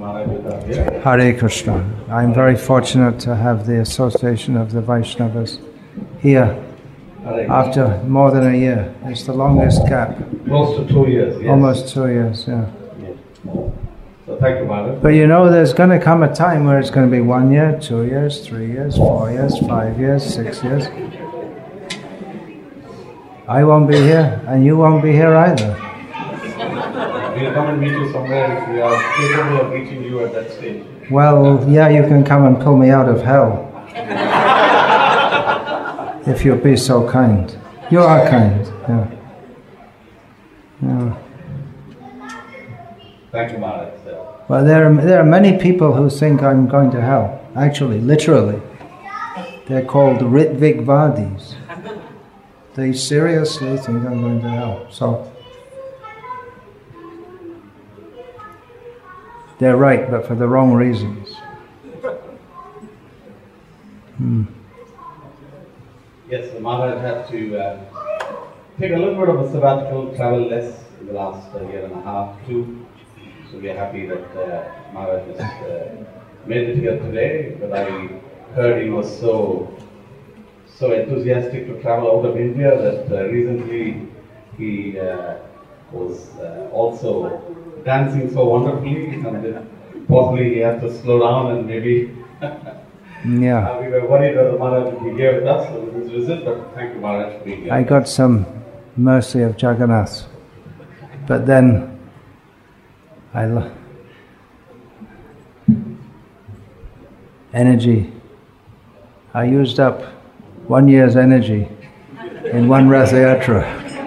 Hare Krishna. I'm very fortunate to have the association of the Vaishnavas here after more than a year. It's the longest gap. Close to 2 years, yes. Almost 2 years, yeah. So thank you, Maharaj. But you know, there's going to come a time where it's going to be 1 year, 2 years, 3 years, 4 years, 5 years, 6 years. I won't be here, and you won't be here either. We'll come and meet you somewhere if we are capable of reaching you at that stage. Well, yeah, you can come and pull me out of hell. If you'll be so kind. You are kind, yeah. Yeah. Thank you, Maharaj. Well, there are many people who think I'm going to hell. Actually, literally. They're called Ritvigvadis. They seriously think I'm going to hell. So, they're right, but for the wrong reasons. Yes, the Maharaj had to take a little bit of a sabbatical, travel less in the last year and a half, too. So we are happy that Maharaj has made it here today. But I heard he was so enthusiastic to travel out of India that recently he was also dancing so wonderfully, and that possibly he had to slow down and maybe Yeah. we were worried that the Maharaj would be here with us on this visit, but thank you, Maharaj, for being here. I got some mercy of Jagannath, but then energy. I used up 1 year's energy in one Ratha Yatra.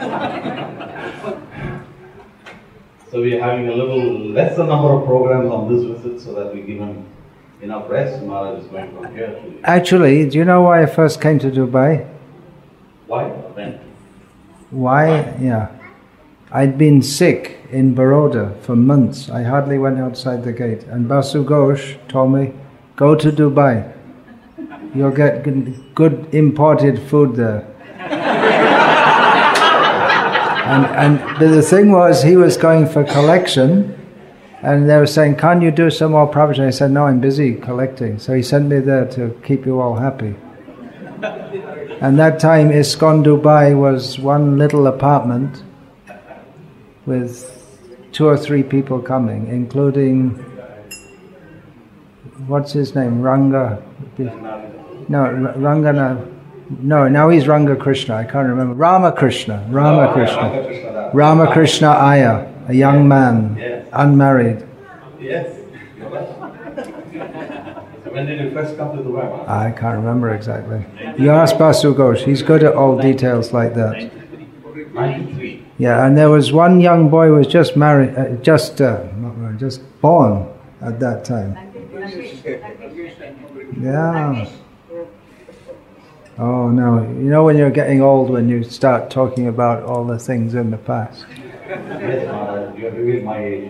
So we are having a little lesser number of programs on this visit so that we give him enough rest. Maharaj is going from here to... Actually, do you know why I first came to Dubai? Why? When? Why? Yeah. I'd been sick in Baroda for months. I hardly went outside the gate. And Basu Ghosh told me, go to Dubai. You'll get good imported food there. and the thing was, he was going for collection, and they were saying, can't you do some more provision? I said, no, I'm busy collecting. So he sent me there to keep you all happy. And that time, ISKCON Dubai was one little apartment with 2 or 3 people coming, including, what's his name, Ranga? No, Rangana. No, now he's Ranga Krishna. I can't remember. Ramakrishna. Ramakrishna Iyer, a young man, Yes. unmarried. Yes. So when did you first come to Dubai, Maharaj? I can't remember exactly. You ask Basu Ghosh. He's good at all details like that. 93. Yeah, and there was one young boy who was just married, just born at that time. Yeah. Oh no, you know when you're getting old when you start talking about all the things in the past. Yes, Maharaj, you have revealed my age.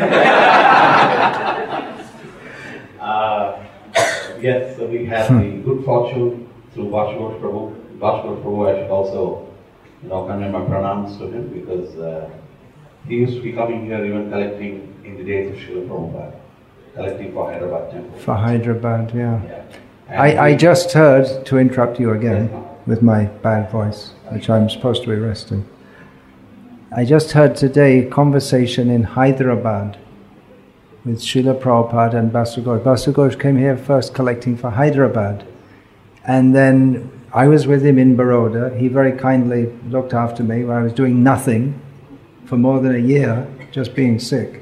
Yes, so we had the good fortune through Vasudev Prabhu. Vasudev Prabhu, I should also convey my pranams to him, because he used to be coming here even collecting in the days of Srila Prabhupada, collecting for Hyderabad temple. For Hyderabad, yeah. And I just heard, to interrupt you again with my bad voice, which I'm supposed to be resting. I just heard today a conversation in Hyderabad with Srila Prabhupada and Basu Ghosh. Basu Ghosh came here first collecting for Hyderabad, and then I was with him in Baroda. He very kindly looked after me while I was doing nothing for more than a year, just being sick.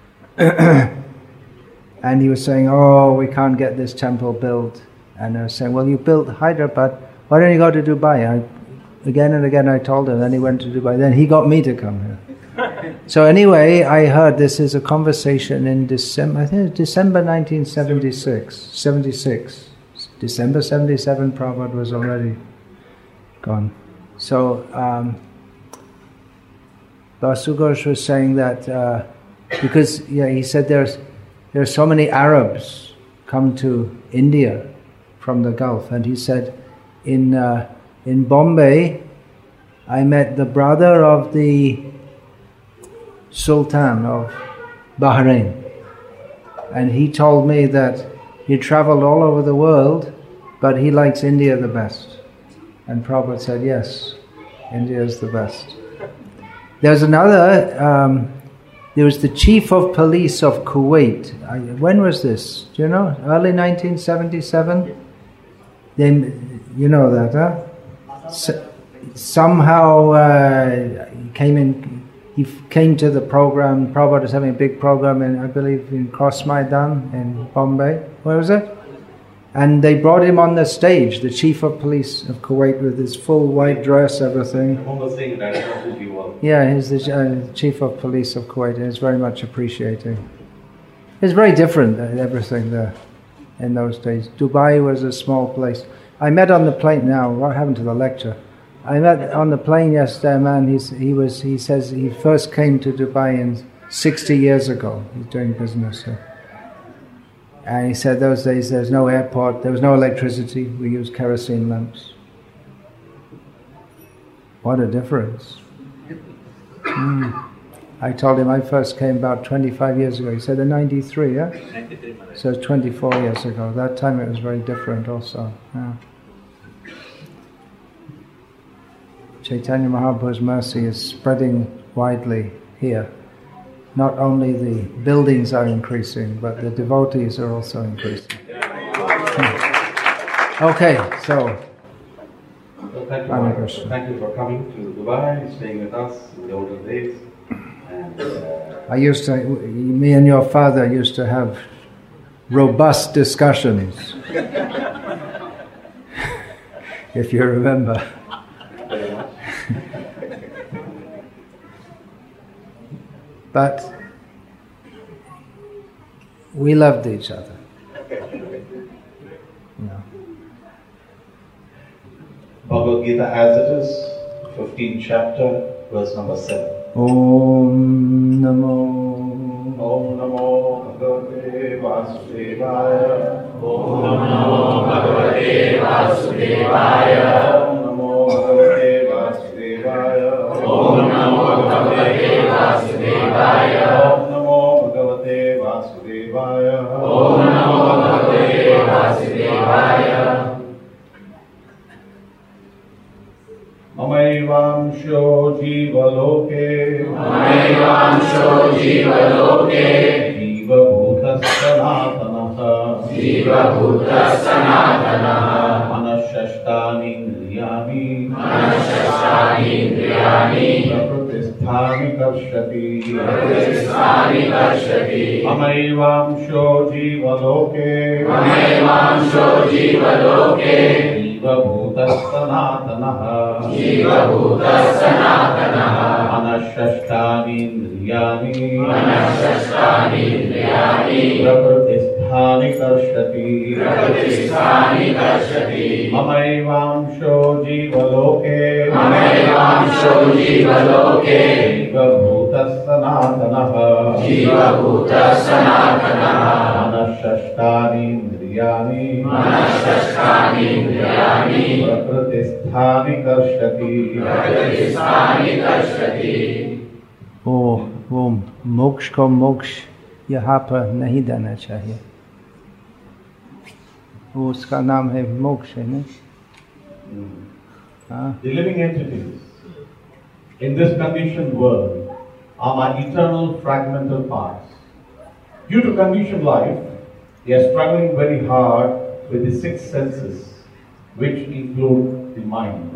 And he was saying, oh, we can't get this temple built. And I was saying, well, you built Hyderabad, why don't you go to Dubai? Again and again I told him, then he went to Dubai. Then he got me to come here. So anyway, I heard this is a conversation in December, I think it's December 76. December 77, Prabhupada was already gone. So Basu Ghosh was saying that, because he said there's so many Arabs come to India from the Gulf, and he said in Bombay I met the brother of the Sultan of Bahrain, And he told me that he traveled all over the world, but he likes India the best. And Prabhupada said, yes, India is the best. There's another, there was the chief of police of Kuwait. When was this? Do you know? Early 1977? Then, you know that, huh? Somehow he came to the program. Prabhupada was having a big program in, I believe, in Cross Maidan in Bombay. Where was it? And they brought him on the stage, the chief of police of Kuwait, with his full white dress, everything. Yeah, he's the chief of police of Kuwait, and it's very much appreciated. It's very different, everything there in those days. Dubai was a small place. I met on the plane now. What happened to the lecture? I met on the plane yesterday a man. He says he first came to Dubai 60 years ago. He's doing business here. And he said those days there's no airport, there was no electricity, we used kerosene lamps. What a difference. I told him I first came about 25 years ago. He said in 93, yeah? 93. So it's 24 years ago. That time it was very different also. Yeah. Chaitanya Mahaprabhu's mercy is spreading widely here. Not only the buildings are increasing, but the devotees are also increasing. Okay, so thank you for coming to Dubai, staying with us in the older days. And me and your father used to have robust discussions, if you remember. But we loved each other. No. Bhagavad Gita as it is, 15th chapter, verse number 7. Om Namo Bhagavate Vasudevaya. Om Namo Bhagavate Vasudevaya. Om Namo Bhagavate Vasudevaya. Om Namo Bhagavate Vasudevaya. Om Namo Bhagavate Vasudevaya. Om Namo Bhagavate Vasudevaya. Mamaivansho Jivaloke. Mamaivansho Jivaloke. Jiva Bhuta Sanatanaha. Jiva Bhuta Sanatanaha. Manashashtani Indriyani. Manashashtani Indriyani. Prakritisthani Karshati. Prakritisthani Karshati. Mamaivansho Jivaloke. Mamaivansho Jivaloke. Jiva Bhuta Sanatanaha. Jiva Bhuta Sanatanaha. Manashashtani Indriyani. Manashashtani Indriyani. Prakritisthani Karshati. Prakritisthani Karshati. Mamaivansho Jivaloke. Mamaivansho Jivaloke. Jiva Bhuta Sanatanaha. Jiva Bhuta Sanatanaha. Manashashtani Indriyani. Manashashtani Indriyani. Prakritisthani Karshati. Prakritisthani Karshati. वो मोक्ष को मोक्ष यहाँ पर नहीं देना चाहिए. वो उसका नाम है मोक्ष है ना. The living entities in this conditioned world are my eternal fragmental parts. Due to conditioned life, they are struggling very hard with the six senses, which include the mind.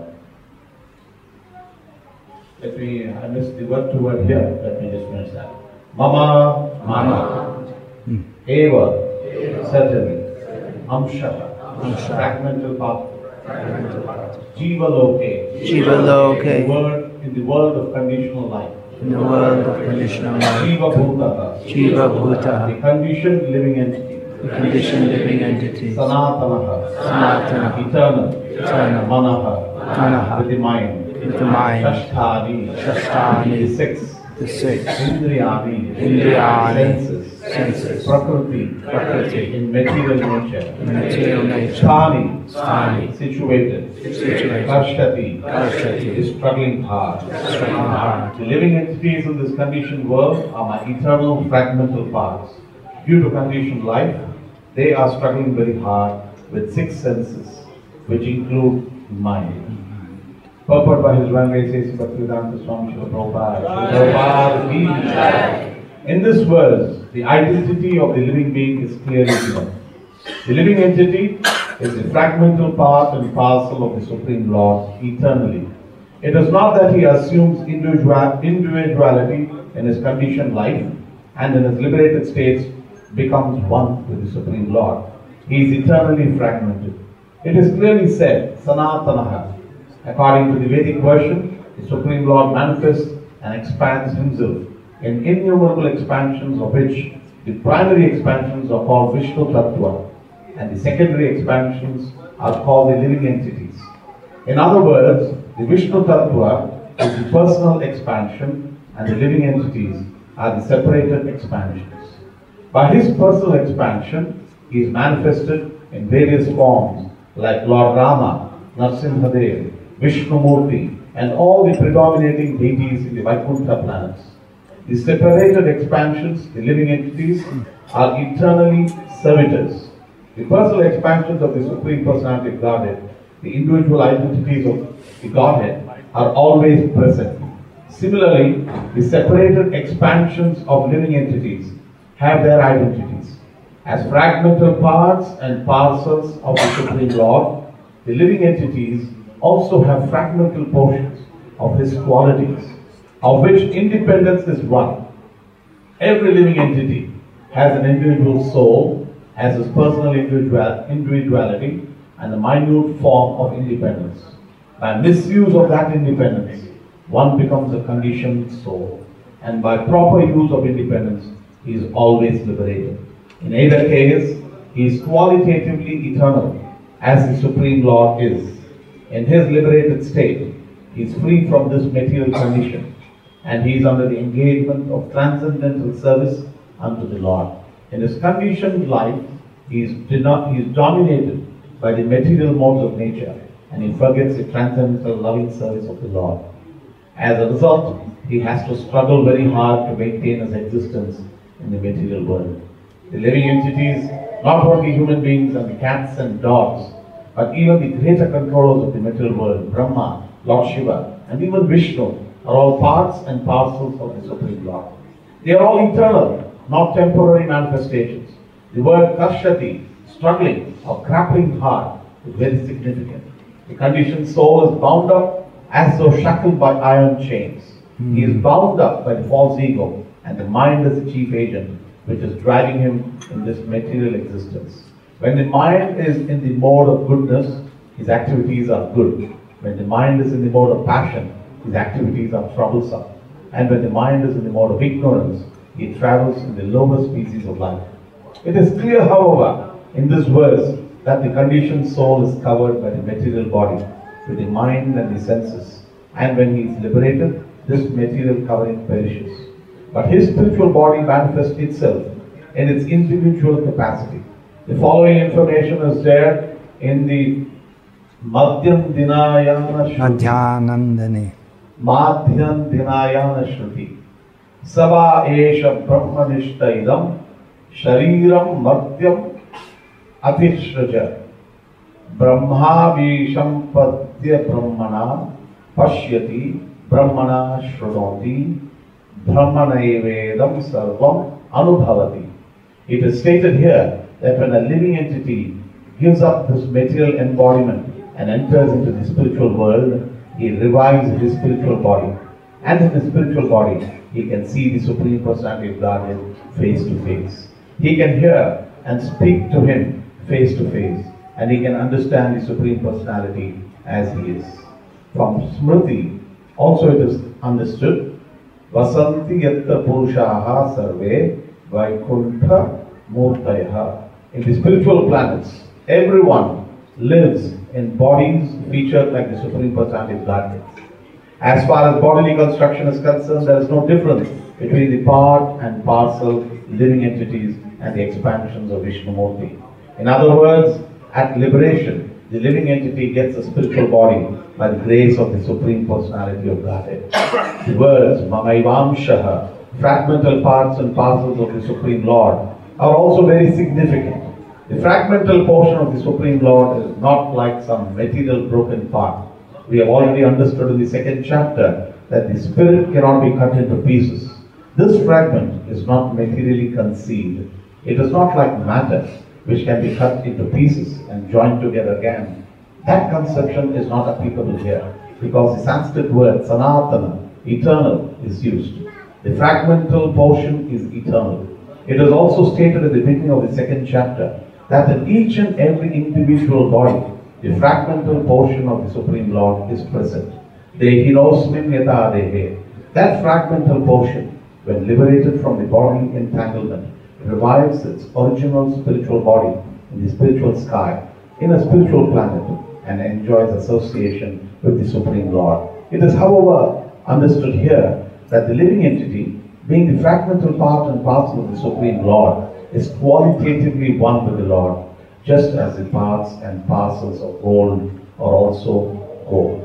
I missed the word to word here. Let me just finish that. Mama, Mama, Eva, certainly, Amsha, fragmental part. Jiva Loke, in the world of conditional life. In the world of conditional life. Jiva Bhuta, Jiva Bhuta, the conditioned living entity. the conditioned living entities. Sanatanaha, Sanatana, eternal. Eternal. Manaha, Manaha, with the mind. with the mind. Shashtani, Shashtani, the six. the six. Indriyani, Indriyani, senses. Prakriti, Prakriti, in material nature. in material nature. Sthani, Sthani, situated. situated. Karshati, Karshati, is struggling hard. struggling hard. The living entities in this conditioned world are my eternal fragmental parts. due to conditioned life, they are struggling very hard with 6 senses, which include mind. Purport by His Divine Grace Bhaktivedanta Swami Srila Prabhupada. In this verse, the identity of the living being is clearly given. The living entity is the fragmental part and parcel of the Supreme Lord eternally. It is not that he assumes individuality in his conditioned life and in his liberated states becomes one with the Supreme Lord. He is eternally fragmented. It is clearly said, Sanatanaha. According to the Vedic version, the Supreme Lord manifests and expands himself in innumerable expansions, of which the primary expansions are called Vishnu Tattva and the secondary expansions are called the living entities. In other words, the Vishnu Tattva is the personal expansion and the living entities are the separated expansions. By his personal expansion, he is manifested in various forms like Lord Rama, Narsimhadev, Vishnumurti and all the predominating deities in the Vaikuntha planets. The separated expansions, the living entities, are eternally servitors. The personal expansions of the Supreme Personality of Godhead, the individual identities of the Godhead, are always present. Similarly, the separated expansions of living entities have their identities. As fragmental parts and parcels of the Supreme Lord, the living entities also have fragmental portions of His qualities, of which independence is one. Every living entity has an individual soul, has his personal individuality, and a minute form of independence. By misuse of that independence, one becomes a conditioned soul, and by proper use of independence, he is always liberated. In either case, he is qualitatively eternal, as the Supreme Lord is. In his liberated state, he is free from this material condition, and he is under the engagement of transcendental service unto the Lord. In his conditioned life, he is dominated by the material modes of nature, and he forgets the transcendental loving service of the Lord. As a result, he has to struggle very hard to maintain his existence in the material world. The living entities, not only human beings and the cats and dogs, but even the greater controllers of the material world, Brahma, Lord Shiva, and even Vishnu, are all parts and parcels of the Supreme Lord. They are all eternal, not temporary manifestations. The word karshati, struggling or grappling hard, is very significant. The conditioned soul is bound up as though shackled by iron chains. He is bound up by the false ego, and the mind is the chief agent which is driving him in this material existence. When the mind is in the mode of goodness, his activities are good. When the mind is in the mode of passion, his activities are troublesome. And when the mind is in the mode of ignorance, he travels in the lower species of life. It is clear, however, in this verse that the conditioned soul is covered by the material body, with the mind and the senses. And when he is liberated, this material covering perishes. But his spiritual body manifests itself in its individual capacity. The following information is there in the Madhyam Dinayana Shruti. Sava Esha Brahmanishta Idam Shariram Madhyam Atishraja Brahma Vishampadya Brahmana Pashyati Brahmana Shrunoti Brahmanaivedam Sarvam Anubhavati. It is stated here that when a living entity gives up this material embodiment and enters into the spiritual world, he revives his spiritual body. And in the spiritual body, he can see the Supreme Personality of Godhead face to face. He can hear and speak to him face to face, and he can understand the Supreme Personality as he is. From Smriti, also it is understood, Vasanti yatta purushaha sarve vaikuntha murtayaha. In the spiritual planets, everyone lives in bodies featured like the Supreme Personality of Godhead. As far as bodily construction is concerned, there is no difference between the part and parcel living entities and the expansions of Vishnumurti. In other words, at liberation, the living entity gets a spiritual body by the grace of the Supreme Personality of Godhead. The words Mamaivamshaha, fragmental parts and parcels of the Supreme Lord, are also very significant. The fragmental portion of the Supreme Lord is not like some material broken part. We have already understood in the second chapter that the spirit cannot be cut into pieces. This fragment is not materially conceived. It is not like matter, which can be cut into pieces and joined together again. That conception is not applicable here, because the Sanskrit word sanatana, eternal, is used. The fragmental portion is eternal. It is also stated at the beginning of the second chapter that in each and every individual body, the fragmental portion of the Supreme Lord is present. Dehinosmin yata dehe. That fragmental portion, when liberated from the bodily entanglement, revives its original spiritual body in the spiritual sky, in a spiritual planet, and enjoys association with the Supreme Lord. It is, however, understood here that the living entity, being the fragmental part and parcel of the Supreme Lord, is qualitatively one with the Lord, just as the parts and parcels of gold are also gold.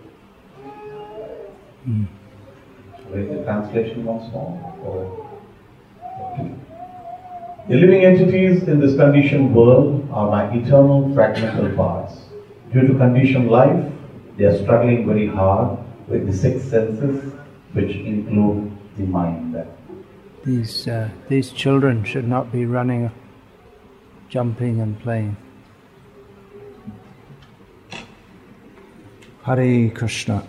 Read the translation once more. Okay. The living entities in this conditioned world are my eternal fragmental parts. Due to conditioned life, they are struggling very hard with the six senses, which include the mind. These children should not be running, jumping and playing. Hare Krishna.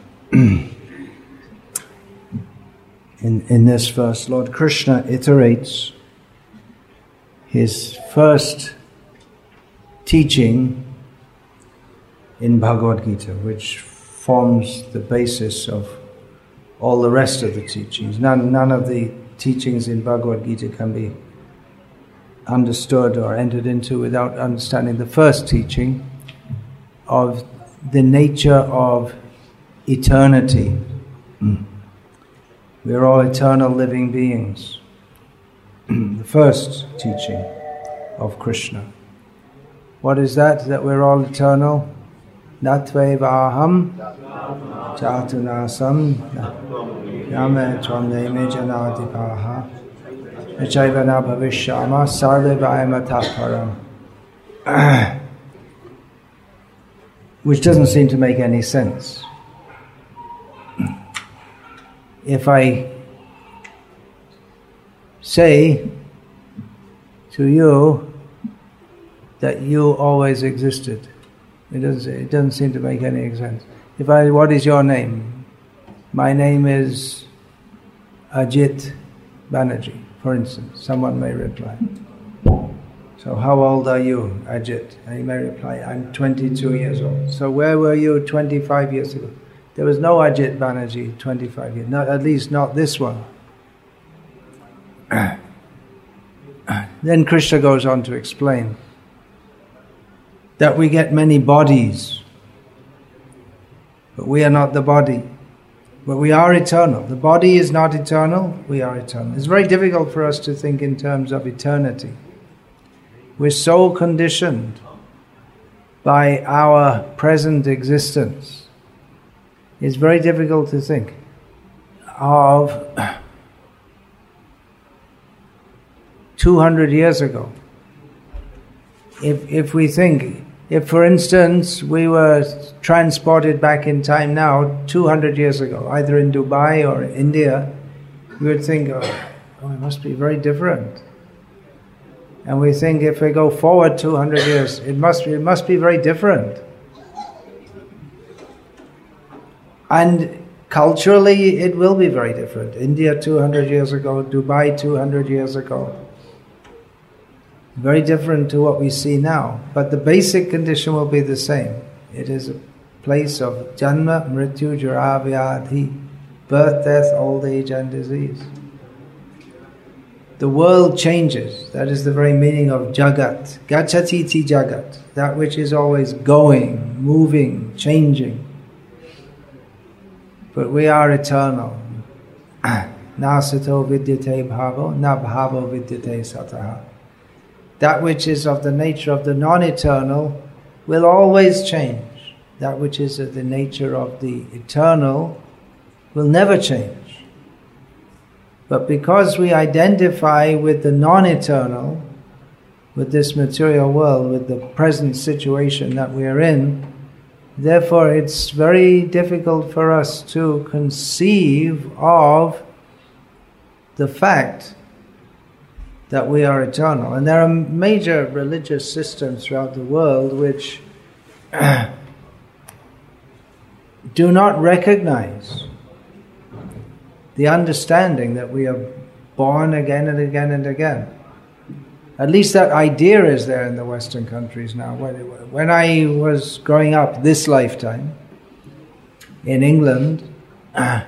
In this verse, Lord Krishna iterates his first teaching in Bhagavad Gita, which forms the basis of all the rest of the teachings. None of the teachings in Bhagavad Gita can be understood or entered into without understanding the first teaching of the nature of eternity. We are all eternal living beings. The first teaching of Krishna. What is that? That we're all eternal? Natveva aham chatunasam yame tvamneme janadipaha Echayvana bhavishyama sarvevayama taparam. Which doesn't seem to make any sense. If I say to you that you always existed, it doesn't seem to make any sense. What is your name? My name is Ajit Banerjee, for instance. Someone may reply. So how old are you, Ajit? And he may reply, I'm 22 years old. So where were you 25 years ago? There was no Ajit Banerjee 25 years, at least not this one. Then Krishna goes on to explain that we get many bodies, but we are not the body. But we are eternal. The body is not eternal, we are eternal. It's very difficult for us to think in terms of eternity. We're so conditioned by our present existence. It's very difficult to think of 200 years ago. If we think, if for instance we were transported back in time now 200 years ago, either in Dubai or India, we would think, oh, it must be very different. And we think if we go forward 200 years, it must be very different. And culturally it will be very different. India 200 years ago, Dubai 200 years ago. Very different to what we see now. But the basic condition will be the same. It is a place of janma, mrityu, jara, vyadhi, birth, death, old age and disease. The world changes. That is the very meaning of jagat. Gachatiti jagat. That which is always going, moving, changing. But we are eternal. Na sato vidyate bhavo, na bhavo vidyate sataha. That which is of the nature of the non-eternal will always change. That which is of the nature of the eternal will never change. But because we identify with the non-eternal, with this material world, with the present situation that we are in. Therefore, it's very difficult for us to conceive of the fact that we are eternal. And there are major religious systems throughout the world which do not recognize the understanding that we are born again and again and again. At least that idea is there in the Western countries now. When I was growing up this lifetime in England, the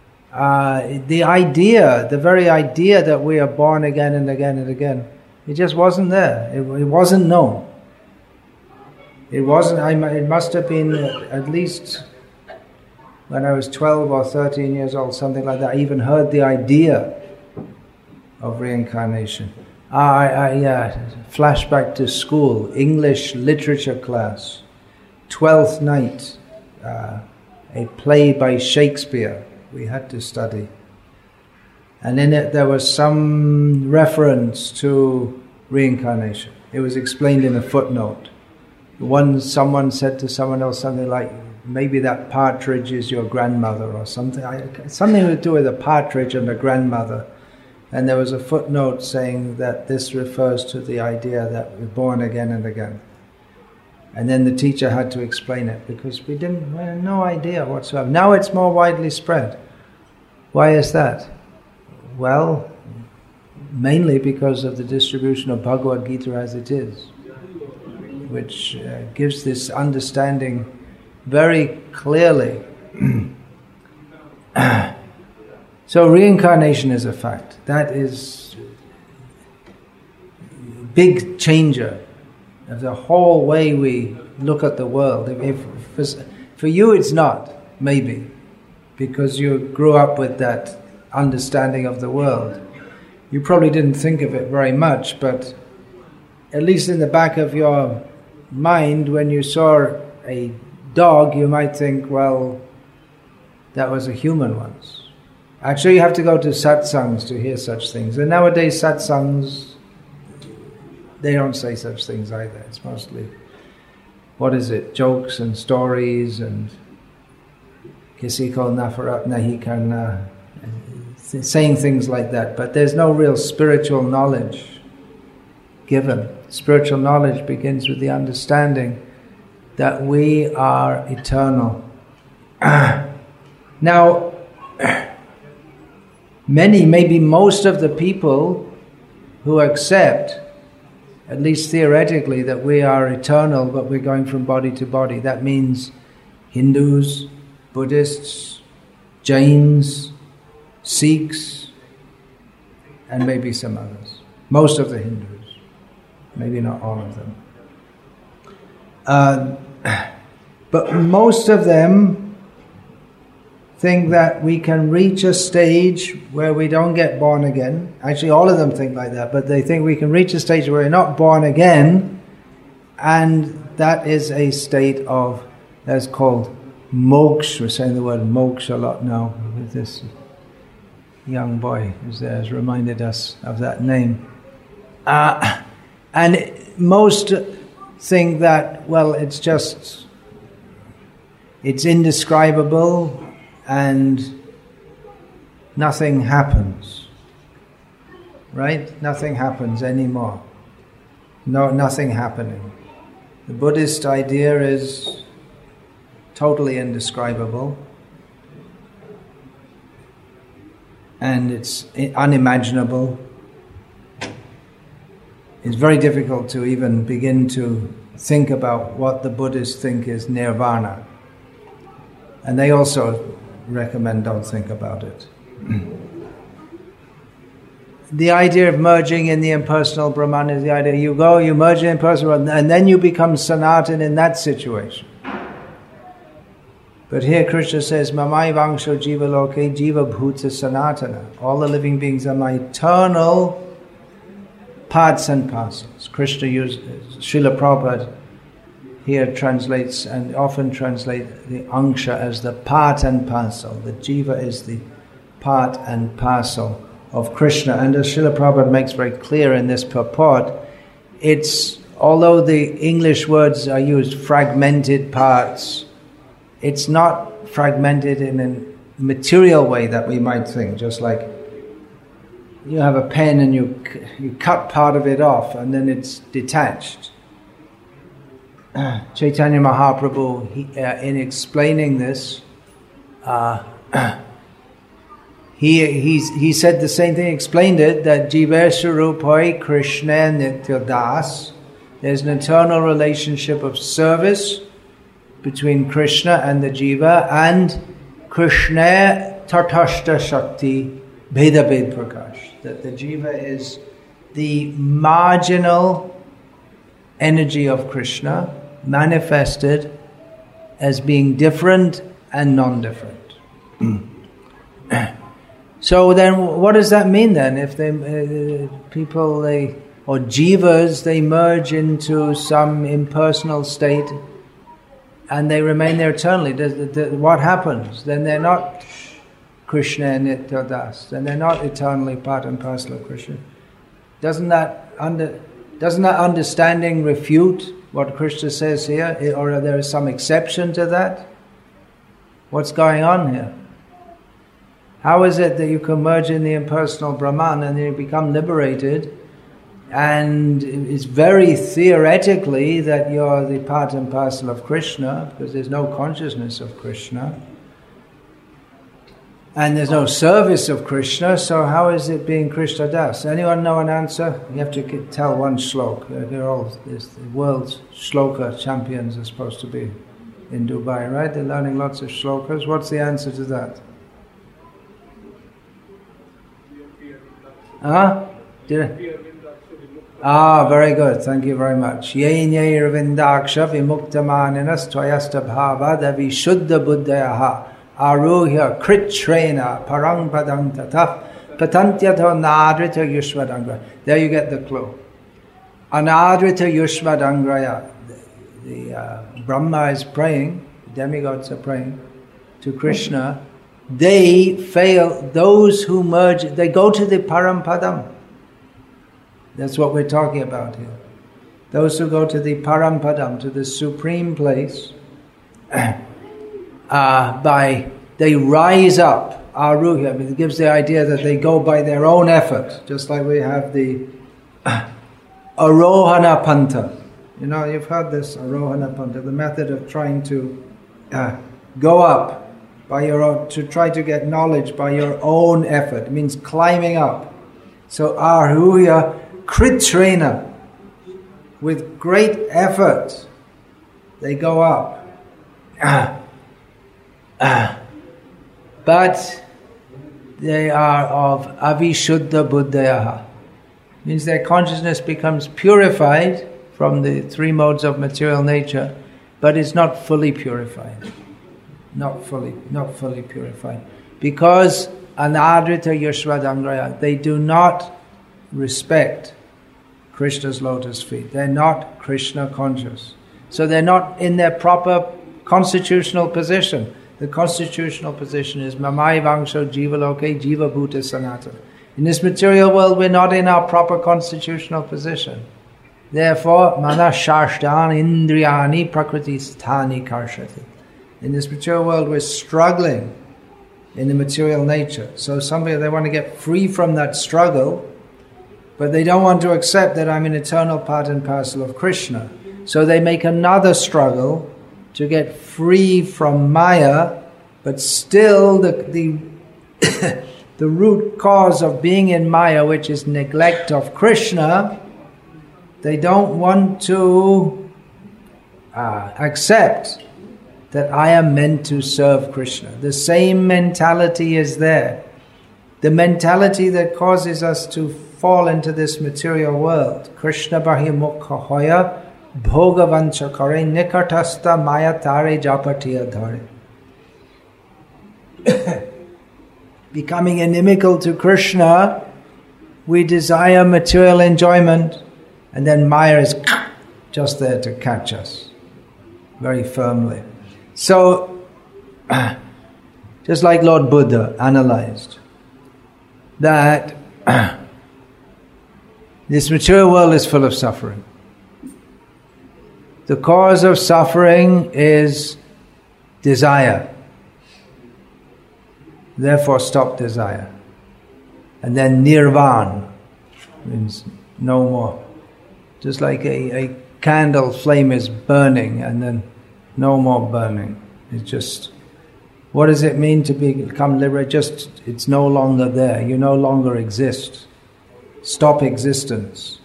very idea that we are born again and again and again, it just wasn't there. It wasn't known. It wasn't. It must have been at least when I was 12 or 13 years old, something like that. I even heard the idea of reincarnation. Flashback to school, English literature class, 12th night, a play by Shakespeare we had to study. And in it there was some reference to reincarnation. It was explained in a footnote. Someone said to someone else something like, maybe that partridge is your grandmother or something. Something to do with a partridge and a grandmother. And there was a footnote saying that this refers to the idea that we're born again and again. And then the teacher had to explain it because we had no idea whatsoever. Now it's more widely spread. Why is that? Well, mainly because of the distribution of Bhagavad Gita as it is, which gives this understanding very clearly. So reincarnation is a fact. That is a big changer of the whole way we look at the world. For you it's not, maybe, because you grew up with that understanding of the world. You probably didn't think of it very much, but at least in the back of your mind, when you saw a dog, you might think, well, that was a human once. Actually, you have to go to satsangs to hear such things. And nowadays, satsangs, they don't say such things either. It's mostly, jokes and stories and kisi ko nafarat nahi karna, saying things like that. But there's no real spiritual knowledge given. Spiritual knowledge begins with the understanding that we are eternal. Now, many, maybe most of the people who accept, at least theoretically, that we are eternal, but we're going from body to body. That means Hindus, Buddhists, Jains, Sikhs, and maybe some others. Most of the Hindus, maybe not all of them. But most of them think that we can reach a stage where we don't get born again. Actually, all of them think like that, but they think we can reach a stage where we're not born again, and that is a state of, that's called moksha. We're saying the word moksha a lot now. This young boy who's there has reminded us of that name. And most think that, well, it's indescribable, and nothing happens, right? Nothing happens anymore. No, nothing happening. The Buddhist idea is totally indescribable, and it's unimaginable. It's very difficult to even begin to think about what the Buddhists think is nirvana. And they also recommend don't think about it. The idea of merging in the impersonal Brahman is the idea you go, you merge in impersonal, and then you become Sanatan in that situation. But here Krishna says, Mamai vangsho jiva loke jiva bhuta sanatana. All the living beings are my eternal parts and parcels. Krishna uses, Srila Prabhupada here translates and often translate the angsha as the part and parcel. The jiva is the part and parcel of Krishna. And as Srila Prabhupada makes very clear in this purport, although the English words are used, fragmented parts, it's not fragmented in a material way that we might think, just like you have a pen and you cut part of it off and then it's detached. Chaitanya Mahaprabhu, in explaining this, he said the same thing, explained it, that Jiva Swarupai Krishna Nitya Das, there's an eternal relationship of service between Krishna and the Jiva, and Krishna Tatashta Shakti Bheda Bhed Prakash, that the Jiva is the marginal energy of Krishna manifested as being different and non-different. So then what does that mean then? If or jivas, they merge into some impersonal state and they remain there eternally, what happens? Then they're not Krishna and Nitya Das, then they're not eternally part and parcel of Krishna. Doesn't that understanding refute what Krishna says here, or there is some exception to that? What's going on here? How is it that you can merge in the impersonal Brahman and then you become liberated, and it's very theoretically that you're the part and parcel of Krishna, because there's no consciousness of Krishna and there's no service of Krishna, so how is it being Krishna Das? Anyone know an answer? You have to tell one slok. The world's shloka champions are supposed to be in Dubai, right? They're learning lots of shlokas. What's the answer to that? Very good. Thank you very much. Yenyai Ravindaksha vimuktamaninas tvayasta bhava davi shuddha buddhayaha aruhya kritrena parang padang tataf patantyato nadrita yushvadangra. There you get the clue. Anadrita yushvadangraya. The Brahma is praying, the demigods are praying to Krishna. They fail, those who merge, they go to the Parampadam. That's what we're talking about here. Those who go to the Parampadam, to the supreme place, they rise up, aruhya. I mean, it gives the idea that they go by their own effort, just like we have the Arohana Panta. You know, you've heard this Arohana Panta, the method of trying to go up by your own, to try to get knowledge by your own effort. It means climbing up. So aruhya kritrena, with great effort, they go up. But they are of avishuddha buddhayaha. Means their consciousness becomes purified from the three modes of material nature, but it's not fully purified. Not fully purified. Because anadrita yashvadangraya, they do not respect Krishna's lotus feet. They're not Krishna conscious. So they're not in their proper constitutional position. The constitutional position is mamai vangsho jiva loke jiva bhuta sanatana. In this material world, we're not in our proper constitutional position. Therefore, mana shashtan indriyani prakriti sthani karshati. In this material world, we're struggling in the material nature. So they want to get free from that struggle, but they don't want to accept that I'm an eternal part and parcel of Krishna. So they make another struggle to get free from Maya, but still the root cause of being in Maya, which is neglect of Krishna, they don't want to accept that I am meant to serve Krishna. The same mentality is there. The mentality that causes us to fall into this material world. Krishna bahimukha hoya bhogavancha kare nikatasta maya tare japatiya dhare. Becoming inimical to Krishna, we desire material enjoyment, and then Maya is just there to catch us very firmly. So, just like Lord Buddha analyzed, that This material world is full of suffering. The cause of suffering is desire. Therefore stop desire. And then nirvana means no more. Just like a candle flame is burning and then no more burning. It's just, what does it mean to become liberated? Just, it's no longer there. You no longer exist. Stop existence.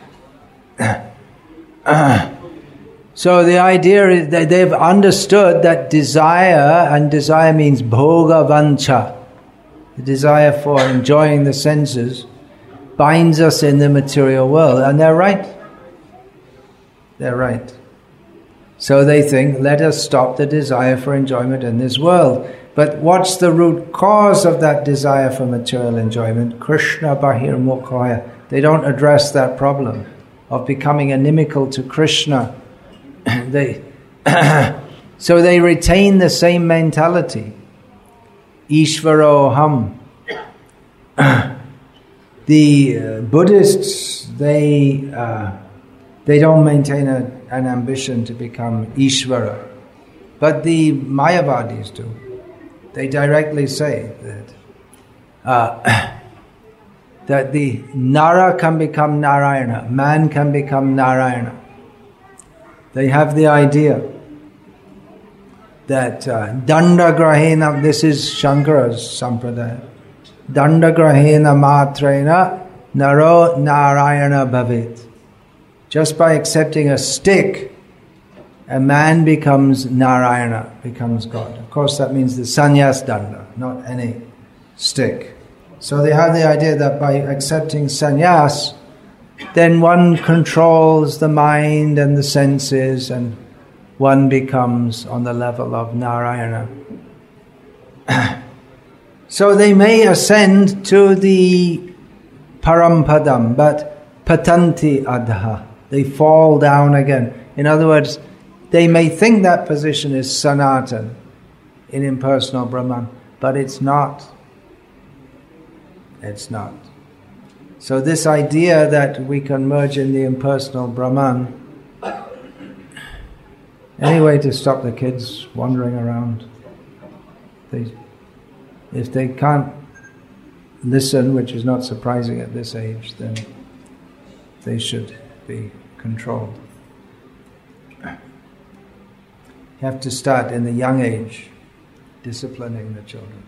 So the idea is that they've understood that desire, and desire means bhoga vancha, the desire for enjoying the senses, binds us in the material world. And they're right. They're right. So they think, let us stop the desire for enjoyment in this world. But what's the root cause of that desire for material enjoyment? Krishna bahir mukhaya. They don't address that problem of becoming inimical to Krishna. So they retain the same mentality. Ishvaroham. The Buddhists, they don't maintain an ambition to become Ishvara. But the Mayavadis do. They directly say that the Nara can become Narayana, man can become Narayana. They have the idea that Dandagrahena, this is Shankara's sampradaya, Dandagrahena matrena naro Narayana bhavit. Just by accepting a stick, a man becomes Narayana, becomes God. Of course that means the sannyas danda, not any stick. So they have the idea that by accepting sannyas, then one controls the mind and the senses and one becomes on the level of Narayana. So they may ascend to the Parampadam, but patanti adha. They fall down again. In other words, they may think that position is Sanatan in impersonal Brahman, but it's not. It's not. So this idea that we can merge in the impersonal Brahman, any way to stop the kids wandering around. If they can't listen, which is not surprising at this age, then they should be controlled. You have to start in the young age, disciplining the children.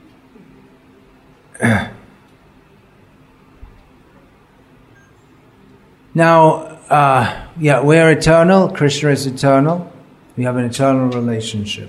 Now, we're eternal, Krishna is eternal, we have an eternal relationship.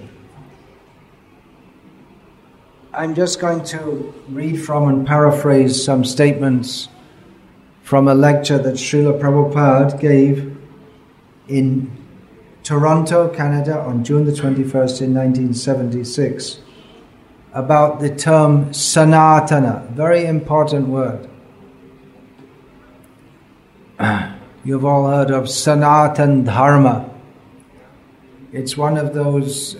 I'm just going to read from and paraphrase some statements from a lecture that Srila Prabhupada gave in Toronto, Canada on June the 21st in 1976 about the term Sanatana, very important word. You've all heard of Sanatan Dharma. It's one of those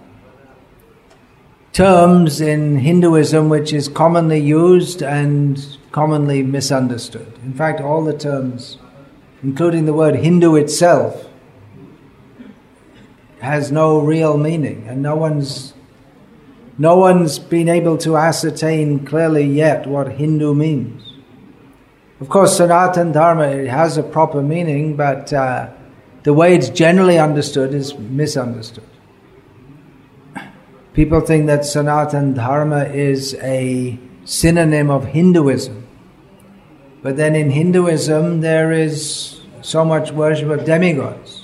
terms in Hinduism which is commonly used and commonly misunderstood. In fact, all the terms, including the word Hindu itself, has no real meaning, and no one's been able to ascertain clearly yet what Hindu means. Of course, Sanatan Dharma, it has a proper meaning, but the way it's generally understood is misunderstood. People think that Sanatan Dharma is a synonym of Hinduism. But then in Hinduism there is so much worship of demigods,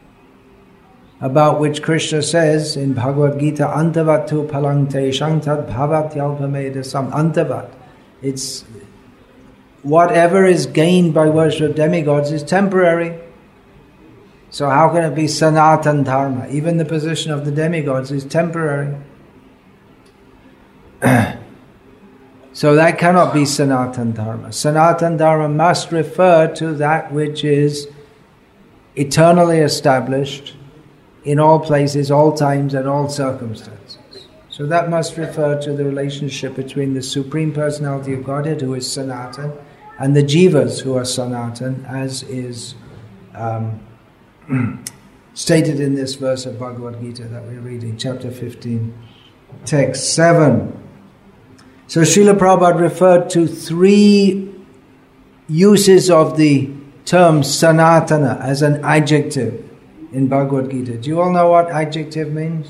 about which Krishna says in Bhagavad Gita, Antavatu palangte shantad bhavat yalpamedasam. Antavat. It's whatever is gained by worship of demigods is temporary. So how can it be Sanatan Dharma? Even the position of the demigods is temporary. So that cannot be Sanatan Dharma. Sanatan Dharma must refer to that which is eternally established in all places, all times, and all circumstances. So that must refer to the relationship between the Supreme Personality of Godhead, who is Sanatan, and the jivas who are Sanatan, as is stated in this verse of Bhagavad Gita that we're reading, chapter 15, text 7. So Srila Prabhupada referred to 3 uses of the term Sanatana as an adjective in Bhagavad Gita. Do you all know what adjective means?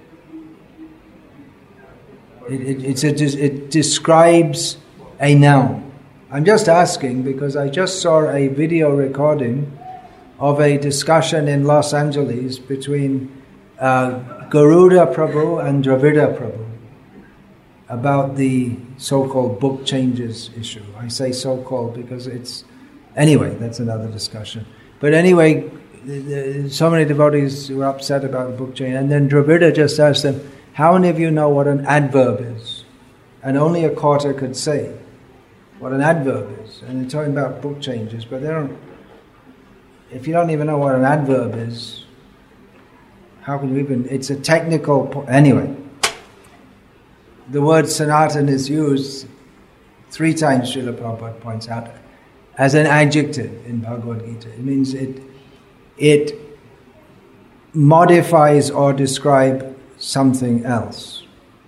It describes a noun. I'm just asking because I just saw a video recording of a discussion in Los Angeles between Garuda Prabhu and Dravida Prabhu about the so-called book changes issue. I say so-called because it's... Anyway, that's another discussion. But anyway, so many devotees were upset about the book change. And then Dravida just asked them, how many of you know what an adverb is? And only a quarter could say what an adverb is. And they're talking about book changes, but they don't... If you don't even know what an adverb is, how can you even... It's a technical... Anyway, the word Sanatan is used 3 times, Srila Prabhupada points out, as an adjective in Bhagavad Gita. It means it modifies or describes something else.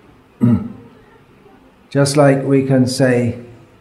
Just like we can say,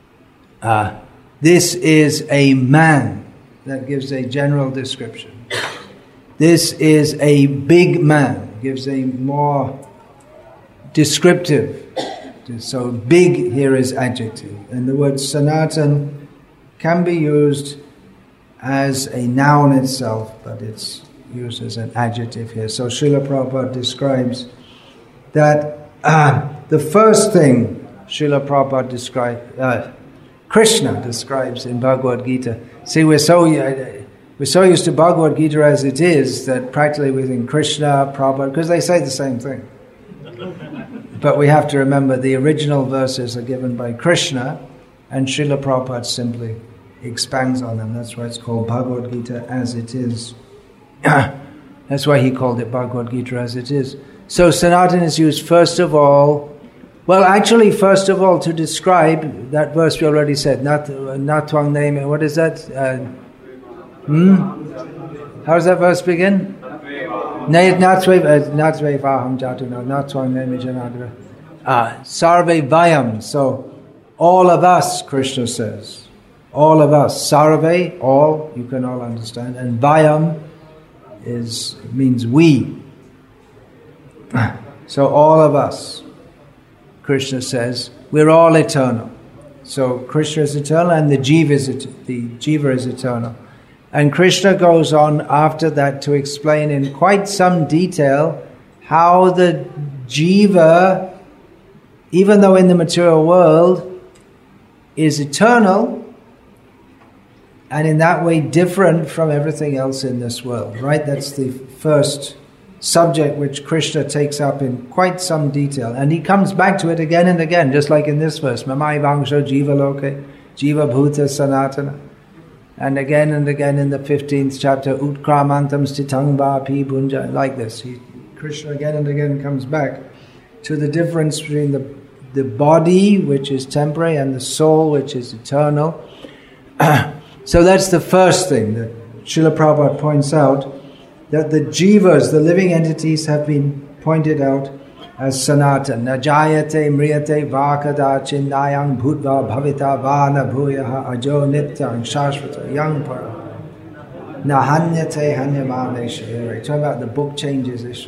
this is a man. That gives a general description. This is a big man. Gives a more descriptive. So big here is adjective. And the word Sanatan can be used as a noun itself, but it's used as an adjective here. So Srila Prabhupada describes that the first thing Srila Prabhupada Krishna describes in Bhagavad Gita. See, we're so used to Bhagavad Gita as it is that practically we think Krishna, Prabhupada, because they say the same thing. But we have to remember the original verses are given by Krishna, and Srila Prabhupada simply expands on them. That's why it's called Bhagavad Gita as it is. That's why he called it Bhagavad Gita as it is. So Sanatan is used first of all, first of all, to describe that verse we already said, not twang name. What is that? How does that verse begin? Sarve vayam. So, all of us, Krishna says. All of us. Sarve, all, you can all understand. And vayam means we. So, all of us, Krishna says, we're all eternal. So, Krishna is eternal and the jiva is eternal. And Krishna goes on after that to explain in quite some detail how the jiva, even though in the material world, is eternal and in that way different from everything else in this world. Right? That's the first subject which Krishna takes up in quite some detail. And he comes back to it again and again, just like in this verse, Mamai Vangsho Jiva Loke, Jiva Bhuta Sanatana. And again in the 15th chapter, Utkramantam Stitang Vapi Bunja, like this. Krishna again and again comes back to the difference between the body, which is temporary, and the soul, which is eternal. So that's the first thing that Srila Prabhupada points out, that the jivas, the living entities, have been pointed out as sanatan. Najayate mriyate vakada chindayang bhutva bhavita vana bhuyaha ajo nityang shashvata yang para nahanyate hanyamane shayare. Talking about the book changes issue.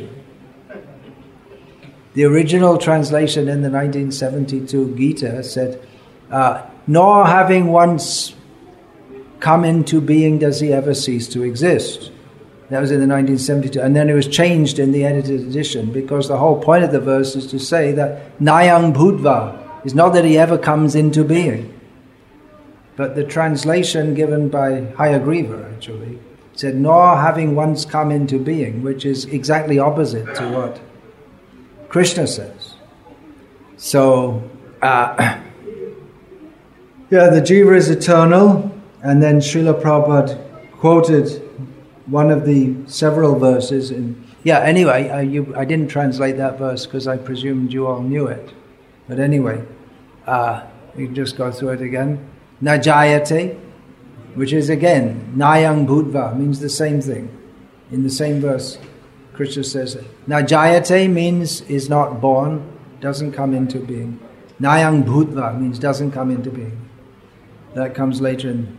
The original translation in the 1972 Gita said, nor having once come into being does he ever cease to exist. That was in the 1972. And then it was changed in the edited edition because the whole point of the verse is to say that Nayang Bhutva is not that he ever comes into being. But the translation given by Hayagriva actually said, nor having once come into being, which is exactly opposite to what Krishna says. So, the jiva is eternal. And then Srila Prabhupada quoted one of the several verses. Anyway, I didn't translate that verse because I presumed you all knew it. But anyway, we can just go through it again. Najayate, which is again, Nayang Bhutva, means the same thing. In the same verse, Krishna says, Najayate means is not born, doesn't come into being. Nayang Bhutva means doesn't come into being. That comes later in.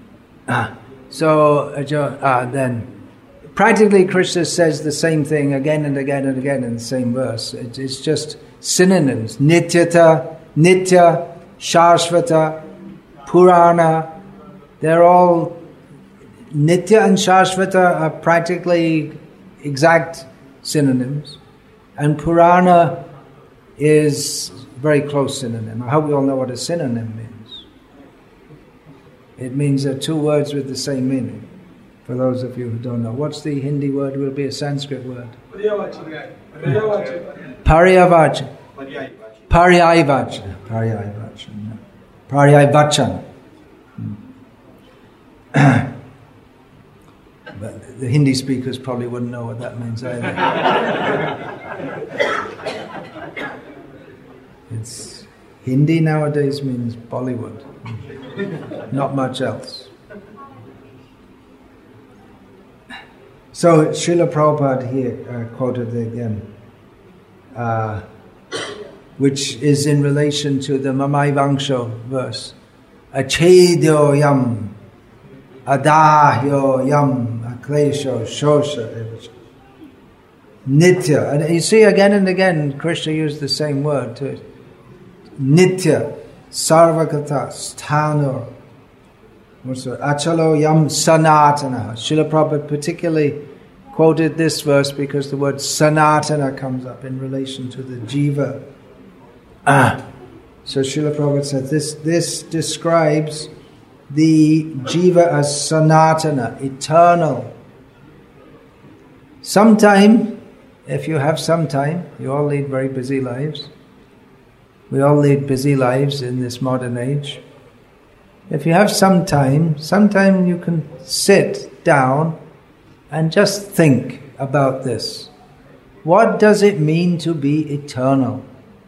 Then, practically Krishna says the same thing again and again and again in the same verse. It's just synonyms. Nityata, Nitya, Shashvata, Purana. They're all, Nitya and Shashvata are practically exact synonyms. And Purana is very close synonym. I hope you all know what a synonym means. It means there are two words with the same meaning. For those of you who don't know. What's the Hindi word? Will be a Sanskrit word. Paryavachan. Paryayavachan. Paryayavachan. Paryayavachan. But the Hindi speakers probably wouldn't know what that means either. Hindi nowadays means Bollywood. Not much else. So Srila Prabhupada here quoted again, which is in relation to the Mamaivangsho verse. Achedyo yam, adahyo yam, aklesho shosha evacha. Nitya. And you see again and again Krishna used the same word to it. Nitya, sarvagata, sthanur. Achalo yam sanatana. Srila Prabhupada particularly quoted this verse because the word sanatana comes up in relation to the jiva. So Srila Prabhupada said this describes the jiva as sanatana, eternal. Sometime, if you have some time, you all lead very busy lives. We all lead busy lives in this modern age. If you have some time you can sit down and just think about this. What does it mean to be eternal?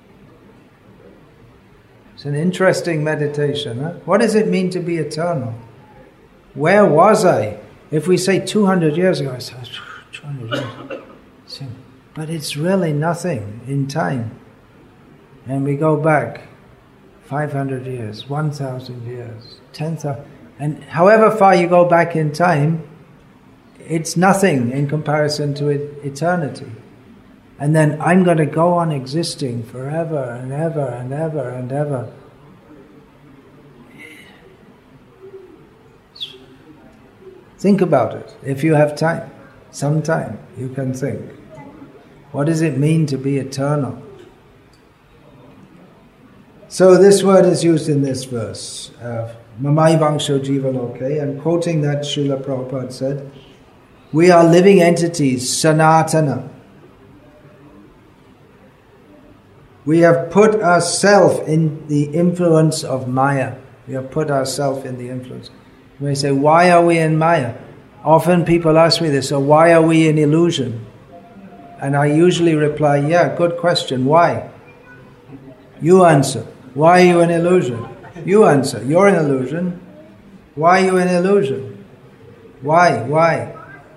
It's an interesting meditation. Huh? What does it mean to be eternal? Where was I? If we say 200 years ago, I said, 200 years. But it's really nothing in time. And we go back 500 years, 1,000 years, 10,000. And however far you go back in time, it's nothing in comparison to eternity. And then I'm going to go on existing forever and ever and ever and ever. Think about it. If you have time, some time, you can think. What does it mean to be eternal? So this word is used in this verse, Mamai Vangsho Jiva Loke, and quoting that Srila Prabhupada said, we are living entities, sanatana. We have put ourselves in the influence of Maya. We have put ourselves in the influence. We say, why are we in Maya? Often people ask me this, so why are we in illusion? And I usually reply, yeah, good question, why? You answer. Why are you in illusion? You answer. You're in illusion. Why are you in illusion? Why?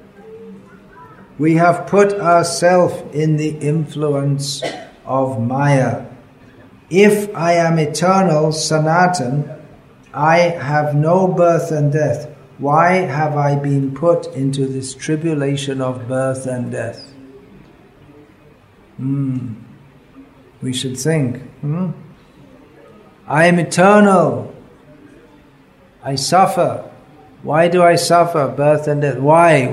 We have put ourselves in the influence of Maya. If I am eternal, Sanatan, I have no birth and death. Why have I been put into this tribulation of birth and death? We should think. I am eternal. I suffer. Why do I suffer birth and death? Why?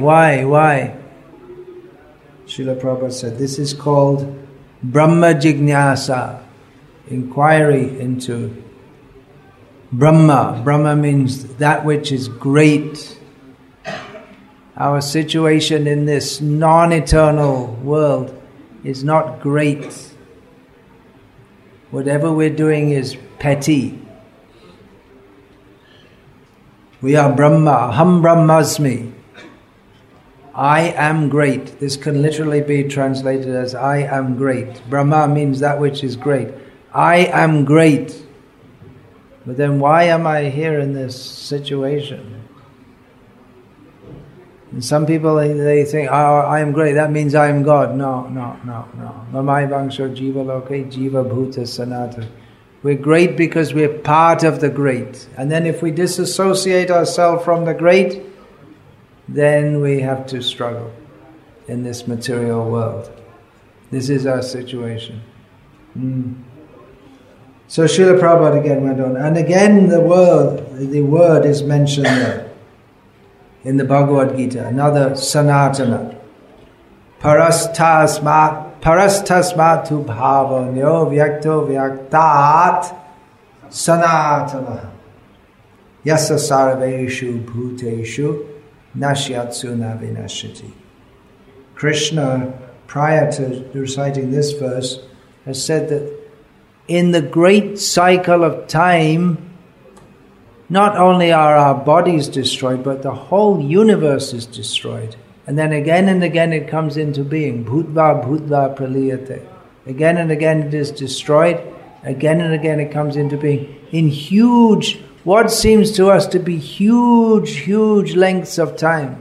Srila Prabhupada said, this is called Brahma Jignasa, inquiry into Brahma. Brahma means that which is great. Our situation in this non-eternal world is not great. Whatever we're doing is petty. We are Brahma. Aham Brahmasmi. I am great. This can literally be translated as I am great. Brahma means that which is great. I am great. But then why am I here in this situation? And some people, they think, oh, I am great, that means I am God. No. Mamai vangsho jiva loke jiva bhuta sanata. We're great because we're part of the great. And then if we disassociate ourselves from the great, then we have to struggle in this material world. This is our situation. So Srila Prabhupada again went on. And again the word is mentioned there. In the Bhagavad Gita, another Sanatana. Parastasmat tu bhavanyo vyakto vyaktat sanatana. Yasa sarveshu bhuteshu nashyatsu navinashati. Krishna, prior to reciting this verse, has said that in the great cycle of time, not only are our bodies destroyed, but the whole universe is destroyed. And then again and again it comes into being. Bhutva bhutva praliyate. Again and again it is destroyed. Again and again it comes into being. In huge, what seems to us to be huge lengths of time.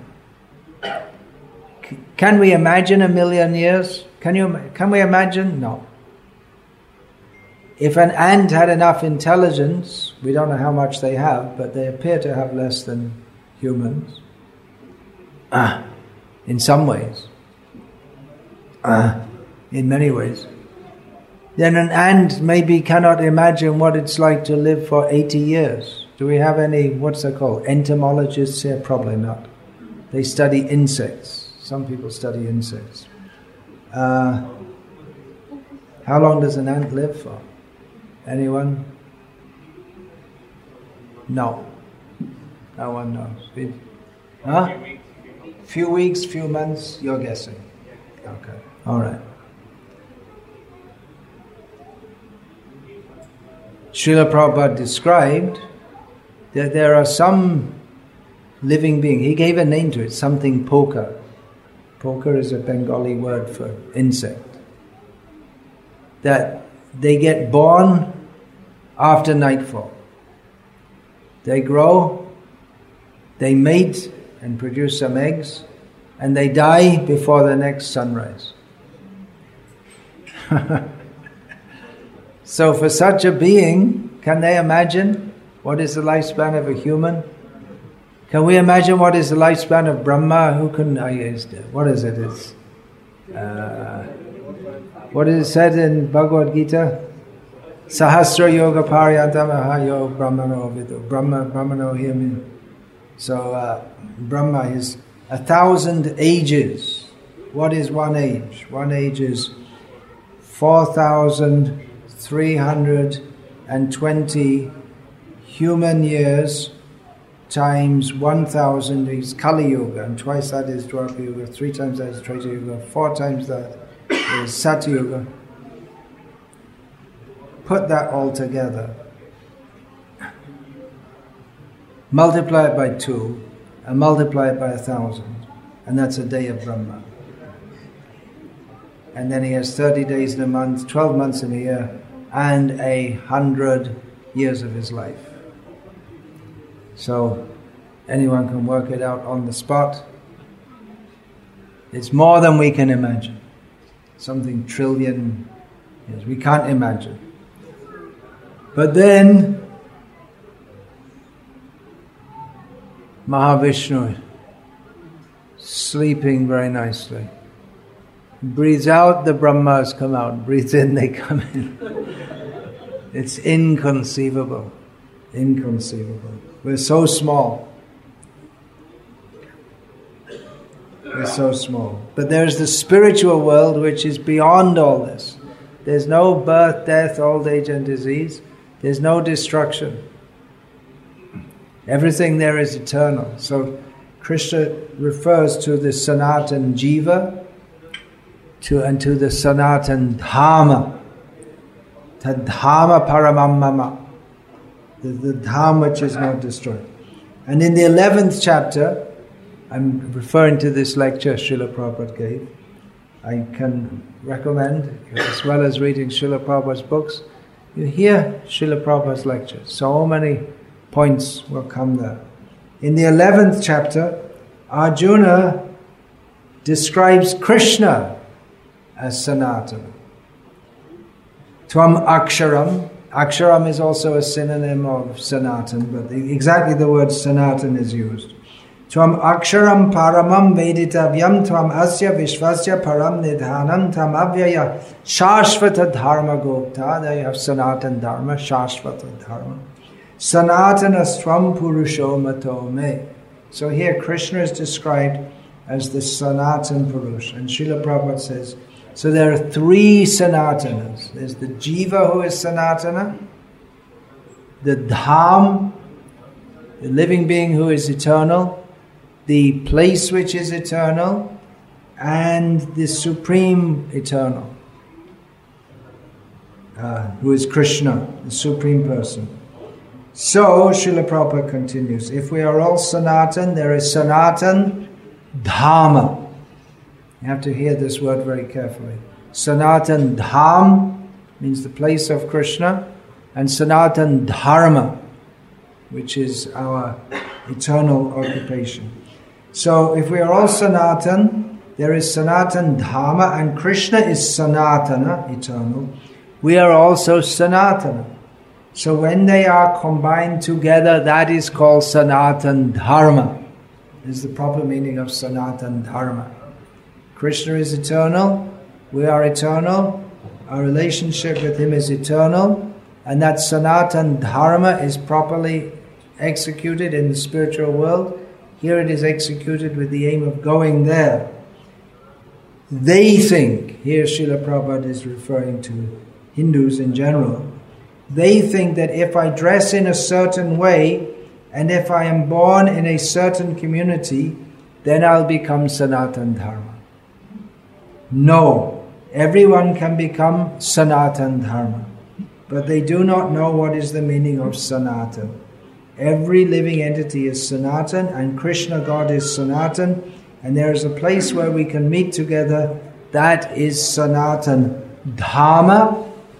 Can we imagine 1,000,000 years? Can we imagine? No. If an ant had enough intelligence, we don't know how much they have, but they appear to have less than humans. In some ways. In many ways. Then an ant maybe cannot imagine what it's like to live for 80 years. Do we have any, what's that called, entomologists here? Probably not. They study insects. Some people study insects. How long does an ant live for? Anyone? No. No one knows. Huh? Few weeks, few months, you're guessing. Okay. All right. Srila Prabhupada described that there are some living beings. He gave a name to it, something poka. Poka is a Bengali word for insect. That they get born after nightfall. They grow, they mate and produce some eggs, and they die before the next sunrise. So for such a being, can they imagine what is the lifespan of a human? Can we imagine what is the lifespan of Brahma? Who can? What is it? What is it said in Bhagavad Gita? Sahasra yoga paryantamaha yoga brahmano vidu. Brahmano here means. So Brahma is 1,000 ages. What is one age? One age is 4,320 human years times 1,000 is Kali Yuga, and twice that is Dwapara Yuga, 3 times that is Treta Yuga, 4 times that is Satya Yuga. Put that all together. Multiply it by 2, and multiply it by 1,000, and that's a day of Brahma. And then he has 30 days in a month, 12 months in a year, and 100 years of his life. So anyone can work it out on the spot. It's more than we can imagine. Something trillion years. We can't imagine. But then Mahavishnu, sleeping very nicely, breathes out, the Brahmas come out. Breathes in, they come in. It's inconceivable. Inconceivable. We're so small. We're so small. But there's the spiritual world which is beyond all this. There's no birth, death, old age and disease. There's no destruction. Everything there is eternal. So Krishna refers to the Sanatan Jiva and to the Sanatan Dhamma. Tadhama Paramam Mama. The Dhamma which is not destroyed. And in the 11th chapter, I'm referring to this lecture Srila Prabhupada gave. I can recommend, as well as reading Srila Prabhupada's books, You hear Srila Prabhupada's lectures. So many points will come there. In the 11th chapter, Arjuna describes Krishna as Sanatana. Tvam Aksharam. Aksharam is also a synonym of Sanatan, but exactly the word Sanatan is used. Tvam Aksharam Paramam Veditavyam Tvam Asya Vishvasya Param Nidhanam Tam Avyaya Shashvata Dharma Gopta. There you have Sanatan Dharma, Shashvata Dharma. Sanatana Stvam Purusho Mato Me. So here Krishna is described as the Sanatan Purush. And Srila Prabhupada says, so there are three Sanatanas. There's the Jiva who is Sanatana, the Dham, the living being who is eternal, the place which is eternal, and the Supreme Eternal, who is Krishna, the Supreme Person. So, Srila Prabhupada continues, if we are all Sanatan, there is Sanatan Dhamma. You have to hear this word very carefully. Sanatan Dham means the place of Krishna, and Sanatan Dharma, which is our eternal occupation. So if we are all Sanatan, there is Sanatan Dharma, and Krishna is Sanatana, eternal. We are also Sanatana. So when they are combined together, that is called Sanatan Dharma. This is the proper meaning of Sanatan Dharma. Krishna is eternal, we are eternal, our relationship with him is eternal, and that Sanatan Dharma is properly executed in the spiritual world. Here it is executed with the aim of going there. They think, here Srila Prabhupada is referring to Hindus in general, they think that if I dress in a certain way, and if I am born in a certain community, then I'll become Sanatan Dharma. No, everyone can become Sanatan Dharma, but they do not know what is the meaning of Sanatan. Every living entity is Sanatan, and Krishna God is Sanatan, and there is a place where we can meet together. That is Sanatan Dharma,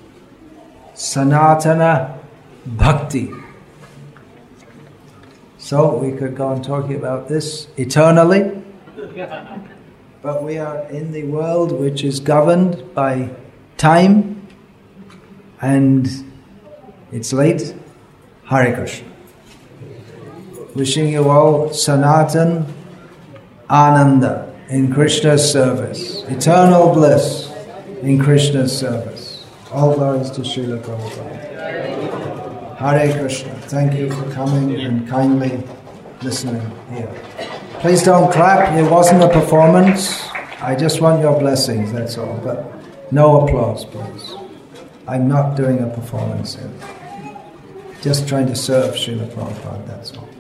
Sanatana Bhakti. So we could go on talking about this eternally. But we are in the world which is governed by time, and it's late. Hare Krishna. Wishing you all Sanatan Ananda in Krishna's service, eternal bliss in Krishna's service. All glories to Srila Prabhupada. Hare Krishna. Thank you for coming and kindly listening here. Please don't clap, it wasn't a performance. I just want your blessings, that's all. But no applause, please. I'm not doing a performance here. Just trying to serve Srila Prabhupada, that's all.